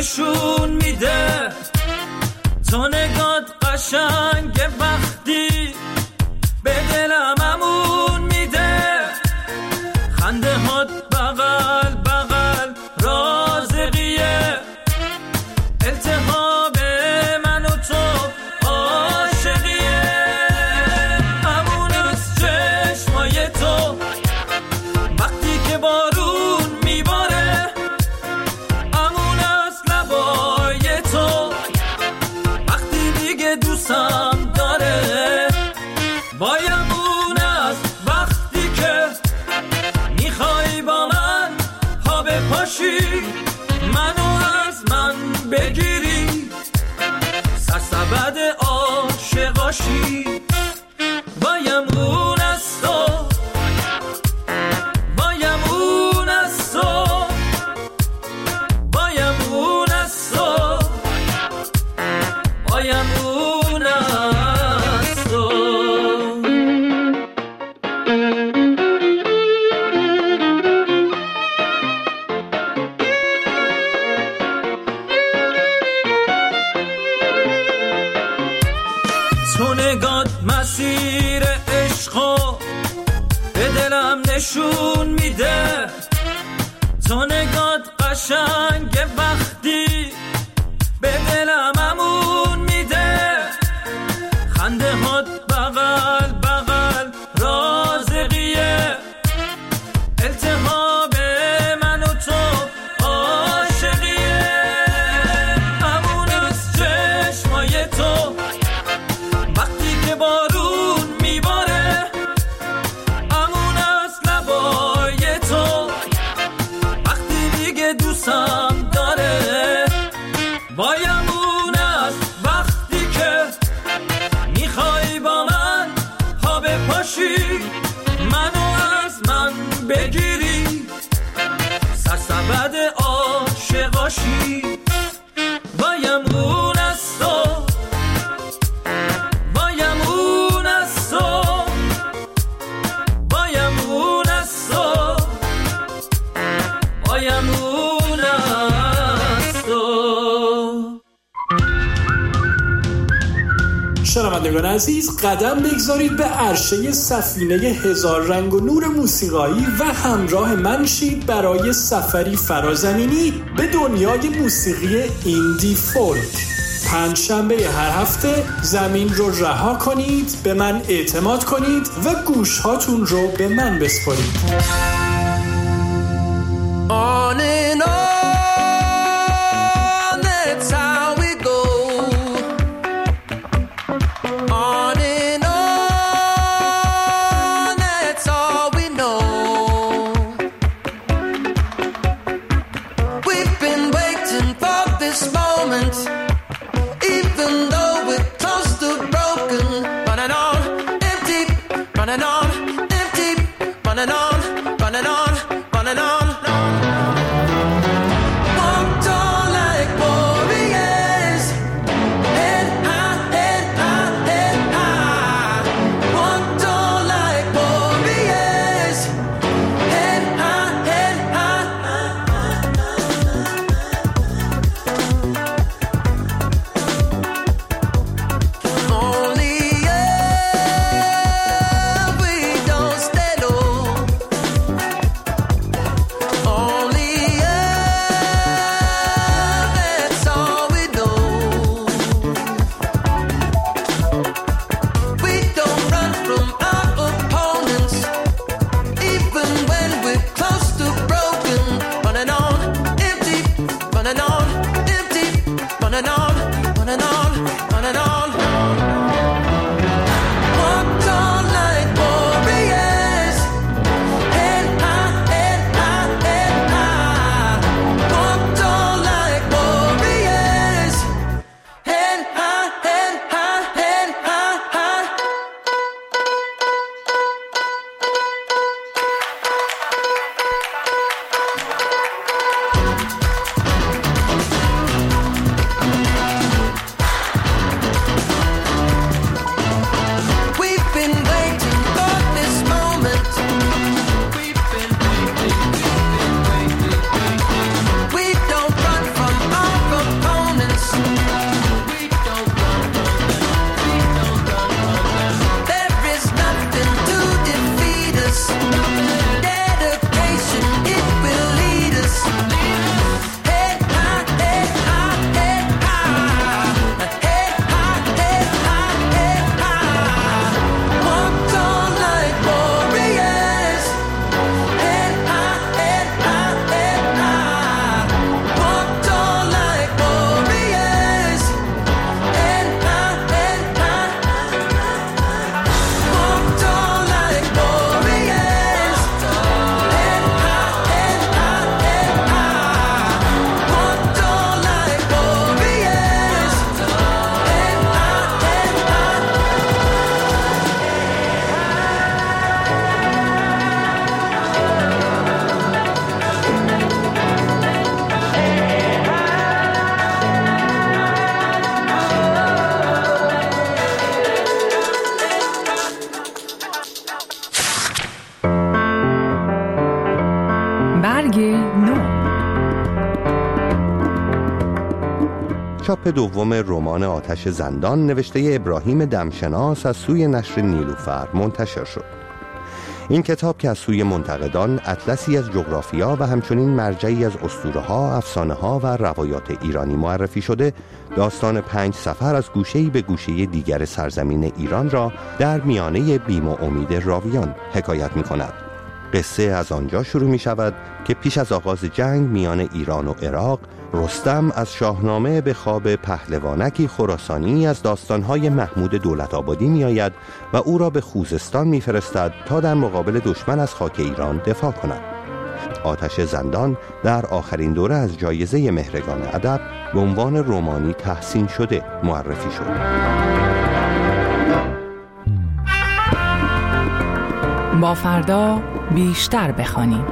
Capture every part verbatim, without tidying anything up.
نشون میده تو نگات قشنگ وقتی به دلم امون میده خنده هات بغل بغل رازقیه التهاب من و تو عاشقیه امون از چشمای تو وقتی که بارون میباره امون از لبای تو وقتی دیگه دوستم داره وایمون از وقتی که میخوای با من پا بپاشی منو از من بگیری سرسبد عاشقاشی وایمون از تو وایمون از تو وایمون از تو وایمون از تو تو نگات مسیر عشقو به دلم نشون میده تو نگات قشنگ وقتی به دلم امون میده خنده هات بغل بغل رازقیه التهاب من و تو عاشقیه امون از چشمای تو وقتی که بارون میباره امون از لبای تو وقتی دیگه دوستم داره وایمون از وقتی که میخوای با من پا بپاشی منو از من بگیری سرسبد عاشقاشی وایمون از تو وایمون از تو وایمون از تو وایمون از تو. شنوندگان عزیز قدم بگذارید به عرشه سفینه هزار رنگ و نور موسیقایی و همراه من شید برای سفری فرازمینی به دنیای موسیقی ایندی فولک. پنج شنبه هر هفته زمین رو رها کنید، به من اعتماد کنید و گوشهاتون رو به من بسپارید. On and on, that's how we go. On and on, that's all we know. We've been waiting for this moment, even though we're close to broken. Running on, empty, running on, empty, running on, running on, running on. چاپ دوم رمان آتش زندان نوشته ابراهیم دمشناس از سوی نشر نیلوفر منتشر شد. این کتاب که از سوی منتقدان اطلسی از جغرافیا و همچنین مرجعی از اسطوره‌ها، افسانه‌ها و روایات ایرانی معرفی شده، داستان پنج سفر از گوشه‌ای به گوشه دیگر سرزمین ایران را در میانه بیم و امید راویان حکایت می‌کند. قصه از آنجا شروع می شود که پیش از آغاز جنگ میان ایران و عراق، رستم از شاهنامه به خواب پهلوانکی خراسانی از داستانهای محمود دولت‌آبادی می آید و او را به خوزستان می فرستد تا در مقابل دشمن از خاک ایران دفاع کند. آتش زندان در آخرین دوره از جایزه مهرگان ادب به عنوان رمانی تحسین شده معرفی شد. با فردا بیشتر بخوانیم.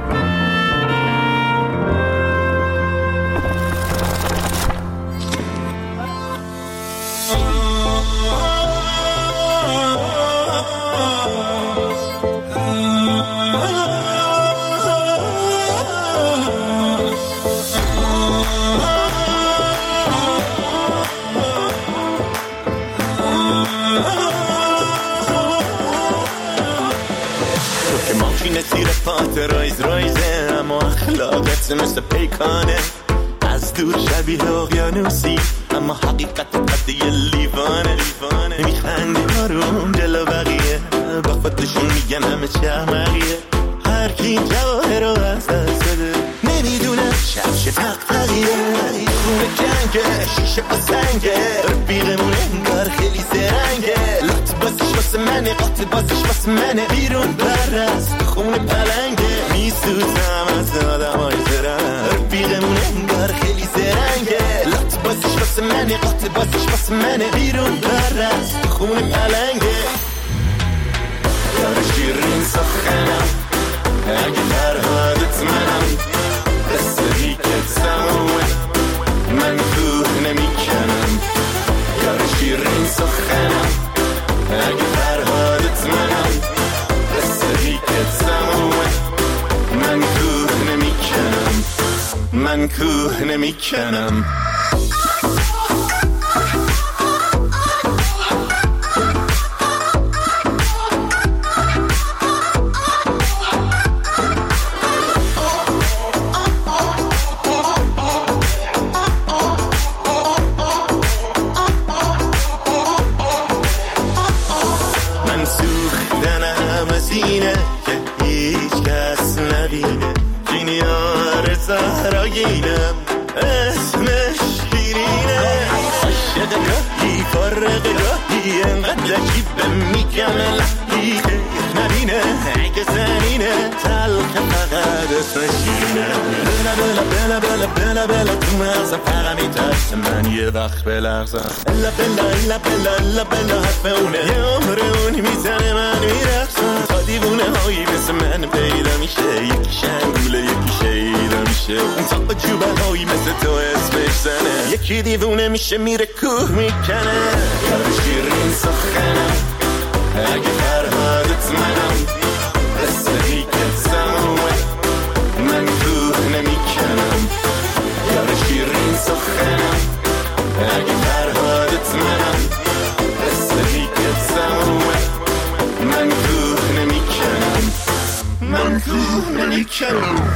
زیر پات رایز رایزه، اما اخلاقت مثل پیکانه. از دور شبیه اقیانوسی، اما حقیقت قد یه لیوانه. میخندی آروم جلو بقیه، با خودشون میگن همه چه احمقیه. هر کی جواهر رو از دست بده، نمیدونه شبش تقتقیه. خونه جنگه، شیشه با سنگه، رفیقمون انگار خیلی زرنگه. لط بازش واسه منه، قاطع بازش واسه منه. بیرون برست خونه پلنگه، میسوزم از آدم های زرن. رفیقمون انگار خیلی زرنگه. لط بازش واسه منه، قاطع بازش واسه منه. بیرون برست خونه پلنگه. یار شیرین سخنم، اگه فرهادت منم، رسیدی که تمومه، من کوه نمی کنم. یار شیرین سخنم، اگه فرهادت منم، رسیدی که تمومه، من کوه نمی کنم. من کوه نمی کنم. زهراگینم اسمش شیرینه. عاشق گاهی فارغ گاهی، انقدر عجیبه میگم الهی. نبینه اگه زنینه، تلخ فقط اسمش شیرینه. بلا بلا بلا بلا بلا بلا تو مغزم فقط میترسه من یه وقت بلغزم. الا بلا الا بلا الا بلا حرف اونه، یه عمر اونی میزنه من میرقصم. تا دیوونه هایی مثل من پیدا میشه، یکی شنگوله یکی شیدا میشه. اون تا جوبه هایی مثل تو اسمش زنه، یکی دیوونه میشه میره کوه میکنه. یار شیرین سخنم، اگه فرهادت منم، رسیدی که تمومه، من کوه نمی کنم. یار شیرین سخنم، اگه فرهادت منم، رسیدی که تمومه، من کوه نمی کنم. من کوه نمی کنم.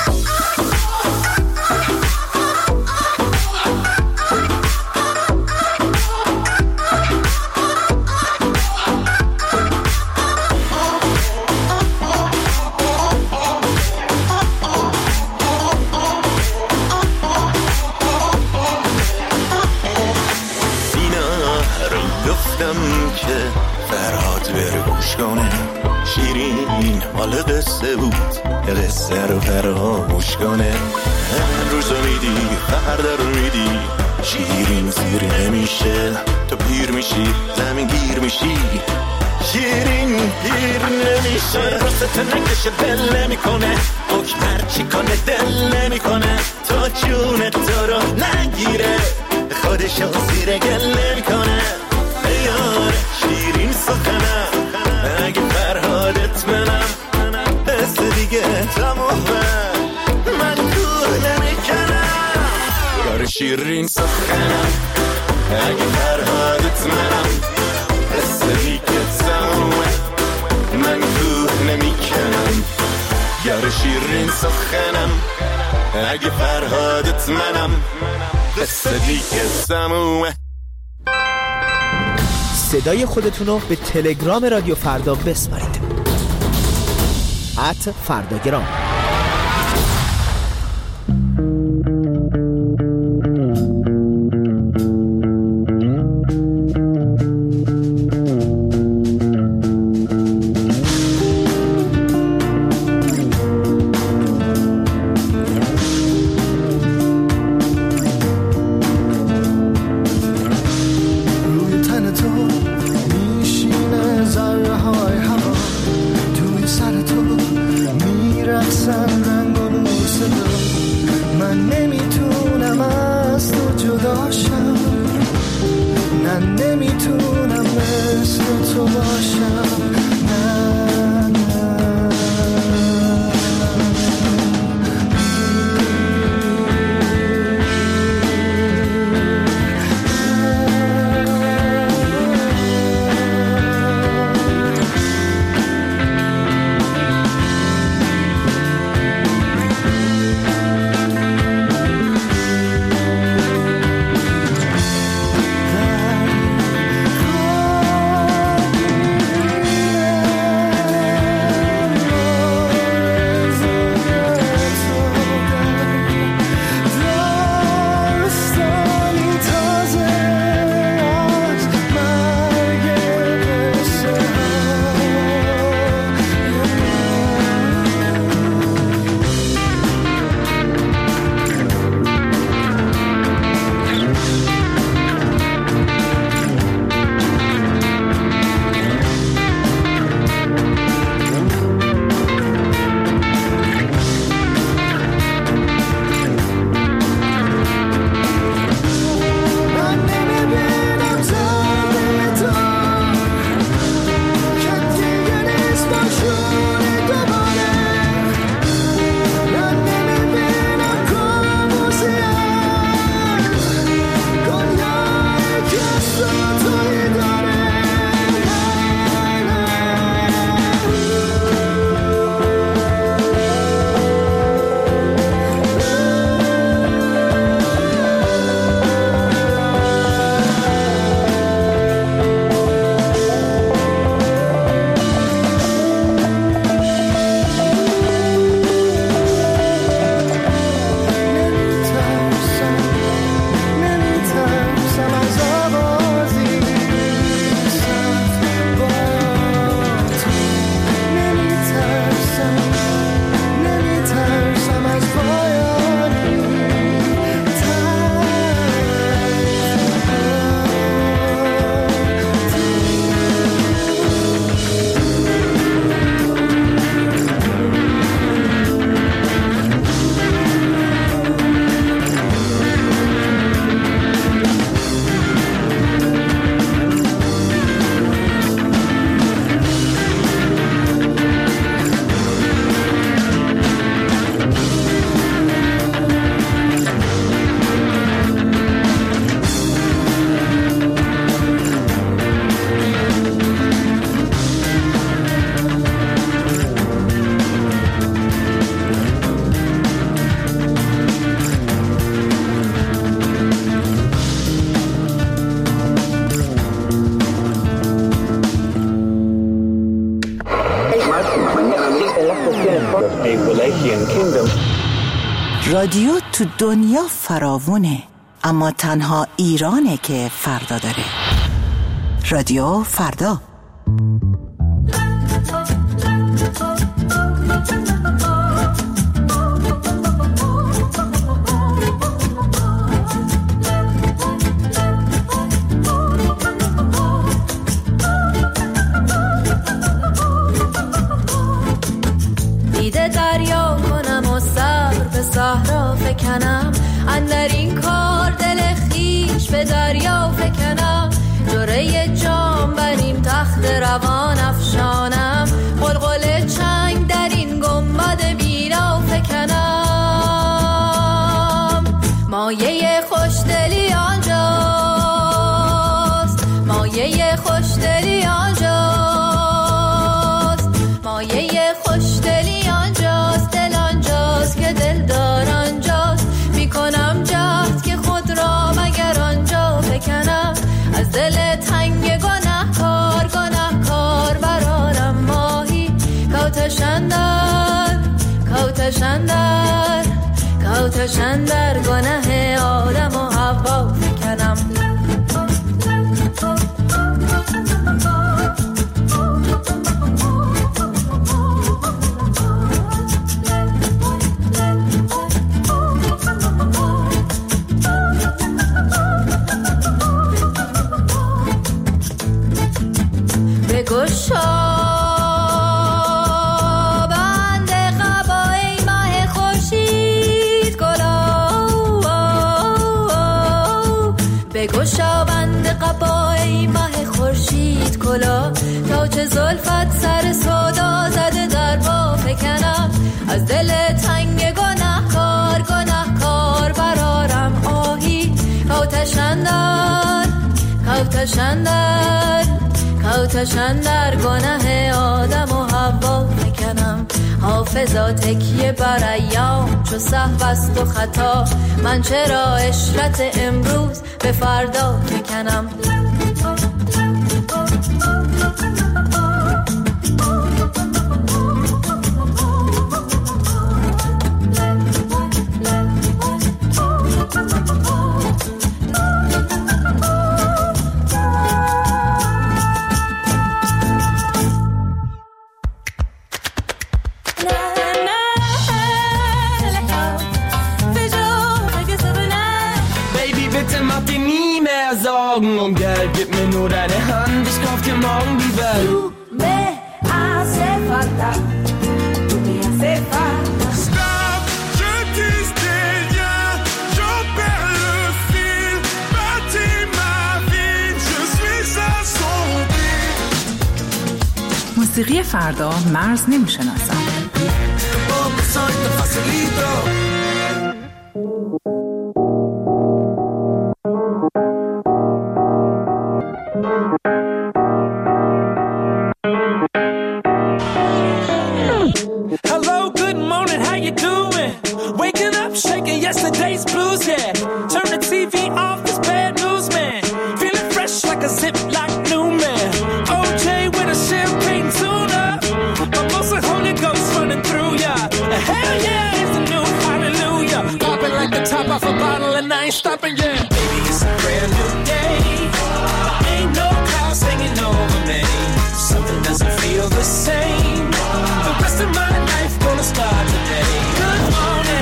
که فرهاد بره گوش کنه، شیرین حال قصه بود، قصه رو فراموش کنه. امروز رو میدی فردا رو میدی، شیرین زیر نمیشه. تو پیر میشی زمین گیر میشی، شیرین گیر نمیشه. راست نکشه دل نمیکنه، حکم هرچی کنه دل نمیکنه. تا جون تو رو نگیره، خودشو زیر گل نمیکنه. یار شیرین سخنم، اگه فرهادت منم، بس دیگه تمومه، من کوه نمیکنم. یار شیرین سخنم، اگه فرهادت منم رسیدی که تمومه من کوه نمی کنم گر شیرین سخنم اگه فرهادت منم رسیدی که تمومه. صدای خودتون رو به تلگرام رادیو فردا بسپارید ات فرداگرام. رادیو تو دنیا فراوونه، اما تنها ایرانه که فردا داره. رادیو فردا. دیده دریا کنم و صبر به صحرا فکنم، اندر این کار دل خیش به دریا فکنم، جوره جام بر این تخت روان افشانم، قلقل چنگ در این گنبد در کاتشن در گناه آدم و حوا فکنم. بگشا بگشا بند قبای ماه خورشید کلا تا چه زلفت سر صدا زده در با فکنم. از دل تنگ گناهکار گناهکار برارم آهی کاتشن در کاتشن در کاتشن در گناه آدم و حوا فکنم. حافظا تکیه بر ایام چو سهو است و خطا من چرا عشرت امروز به فردا فکنم. Und Geld, gib mir nur deine Hand, ich kauf dir morgen die Welt. Du me hace falta, tu me hace falta. Stop, je tisse des liens, j'en perds le fil. Bâtis ma vie, je suis à son pied. موسیقی فردا مرز نمیشناسم. Yesterday's blues, yeah. Turn the T V off, this bad news, man. Feeling fresh like a Ziploc new man. O J with a champagne tuna. Mimosa Holy Ghost running through ya. And hell yeah, it's a new hallelujah. Popping like the top off a bottle and I ain't stopping, yeah. Baby, it's a brand new day. Ain't no clouds hanging over me. Something doesn't feel the same. The rest of my life gonna start today. Good morning.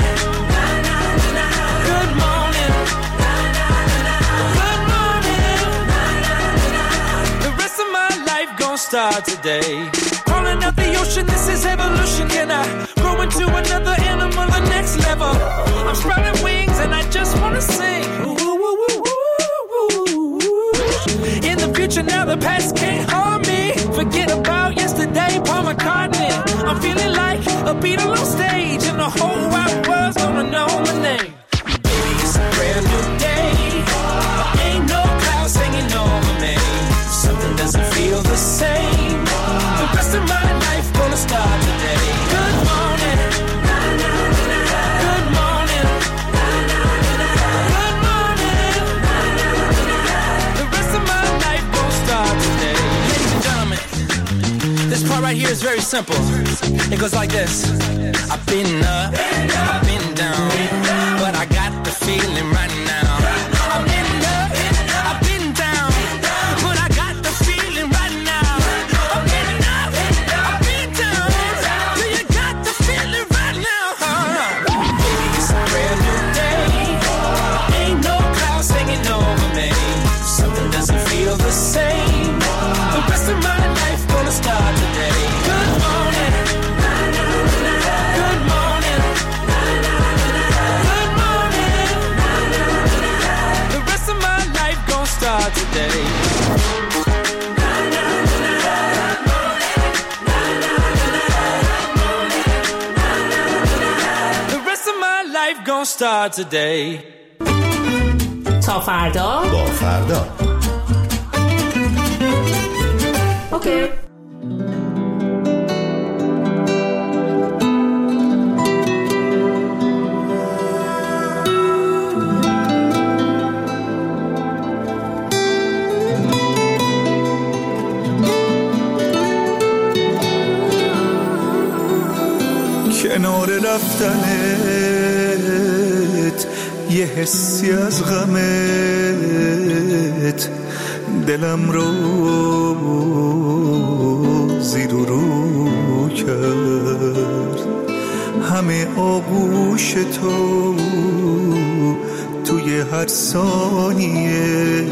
Start today. Crawling up the ocean, this is evolution. Can I grow into another animal, the next level? I'm sprouting wings and I just wanna sing. Ooh, ooh, ooh, ooh, ooh. In the future now, the past can't harm me. Forget about yesterday, Paul McCartney. I'm feeling like a Beatle on stage, and the whole wide world's gonna know my name. Baby, it's a brand new day. Ain't no clouds hanging over me. Something doesn't feel the same. The rest of my life gonna start today. Good morning. Good morning. Good morning. The rest of my life gonna start today. Ladies and gentlemen, this part right here is very simple. It goes like this. I've been up, I've been down, but I got the feeling right now. I've been up, I've been down, but I got the feeling right now. I've been up, I've been down, do you got the feeling right now? Baby, it's a brand new day. Ain't no clouds hanging over me. Something doesn't feel the same. The rest of my life gonna start today. Good morning. Good morning. Good morning. The rest of my life gonna start today. The rest of my life gonna start today. تا فردا با فردا. اوکی. کنار رفتنت یه حسی از غمت دلم رو زیر و رو کرد. همه آغوش تو توی هر ثانیه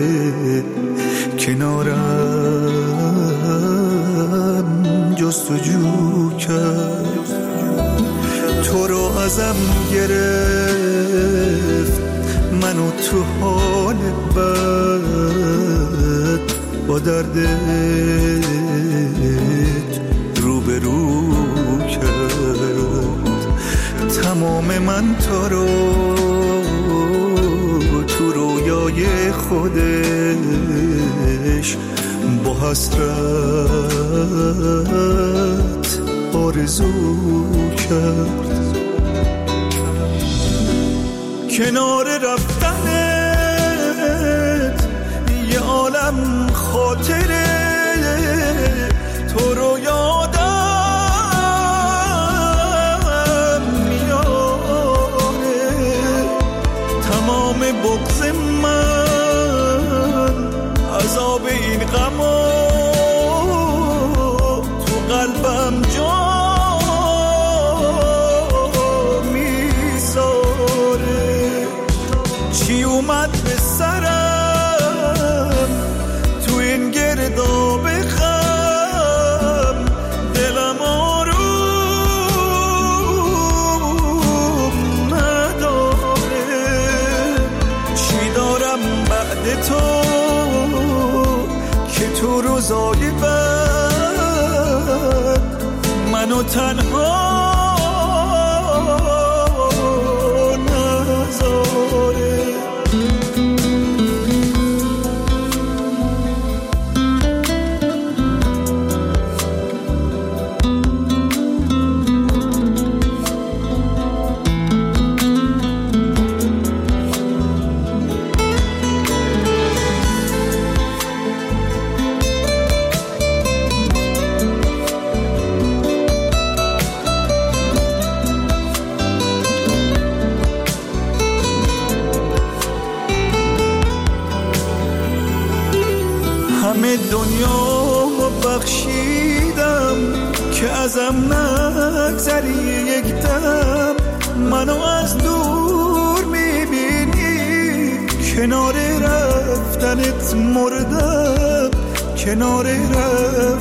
کنارم جستجو کرد. تو رو ازم گرفت منو تو حال بد با دردت روبرو کرد. تمام من تو رو تو رویای خودش با حسرت آرزو کرد. کنار رفتنت یه عالم خاطره تو رو یادم میاره. تمام بغض من عذاب این غما تو قلبم جا میذاره. چی اومد به سرم تو این گرداب غم دلم آروم نداره. چی دارم بعد تو که تو روزای بد منو تنها نذاره. همه دنیا بخشیدم که ازم نگذری یک دم. منو از دور میبینی کنار رفتنت مردم کنار رفتنت